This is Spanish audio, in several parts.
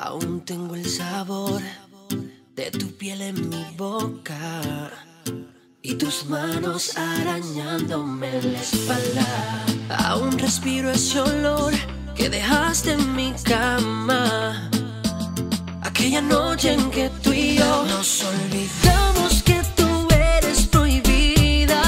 Aún tengo el sabor de tu piel en mi boca y tus manos arañándome la espalda. Aún respiro ese olor que dejaste en mi cama aquella noche en que tú y yo nos olvidamos que tú eres prohibida.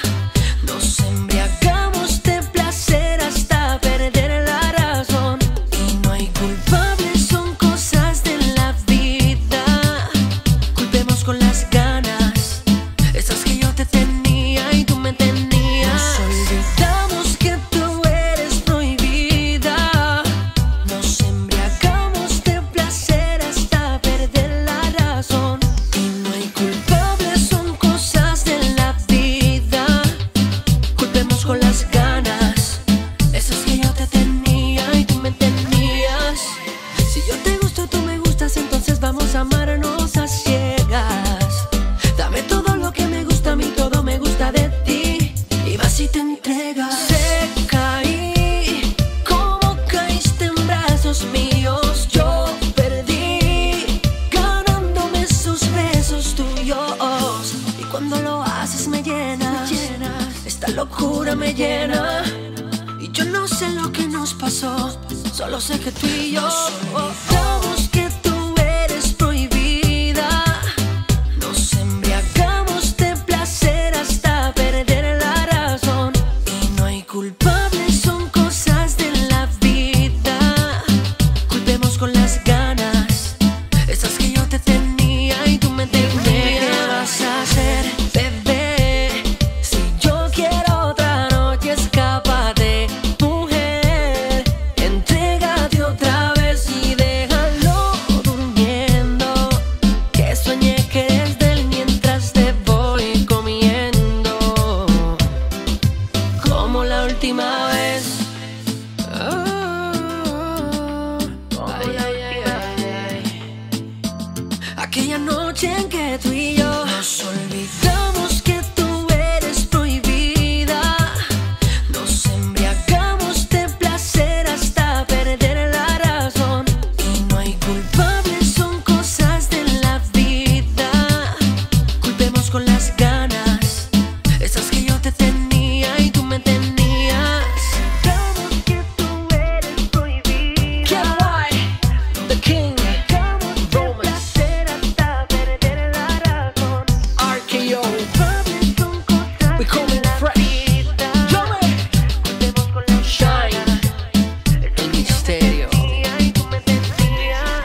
Nos embriagamos de placer hasta perder la razón y no hay culpables, son cosas de la vida. Culpemos con las ganas, esas que yo te tenía y tú me tenías. Nos olvidamos que tú eres prohibida. Nos embriagamos de placer hasta perder la razón y no hay culpables, son cosas de la vida. Culpemos con las ganas, esas que yo te tenía y tú me tenías. Si yo te gusto, tú me gustas, entonces vamos a amarnos a ciegas. Dame todo lo que me gusta, a mí todo me gusta de ti, y vas y te entregas. Sé caí, como caíste en brazos míos. Yo perdí, ganándome esos besos tuyos. Y cuando lo haces me llenas, esta locura me llena. Y yo no sé lo que nos pasó, solo sé que tú y yo nos olvidamos que tú eres prohibida. Nos embriagamos de placer hasta perder la razón y no hay culpables, son cosas de la vida. Culpemos con las ganas, esas que yo te tenía y tú me tenías. ¿Qué vas a hacer, bebé? Si yo quiero otra noche, escápate, mujer. Entrégate otra vez y déjalo durmiendo, que sueñe que eres de él mientras te voy comiendo, como la última vez. Ay, ay, ay, ay. Aquella noche en que tú y yo nos olvidamos que tú eres prohibida. Nos embriagamos de placer hasta perder la razón y no hay culpables, son cosas de la vida. Culpemos con las ganas, esas que yo te tenía y tú me tenías. Sabemos que tú eres prohibida. Get right, the king, Romance, hasta perder la razón. RKO, we coming fresh. Culpemos con las Shine, el misterio. Y tú me tenías.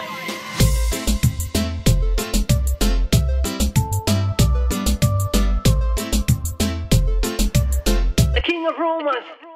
The king of romance.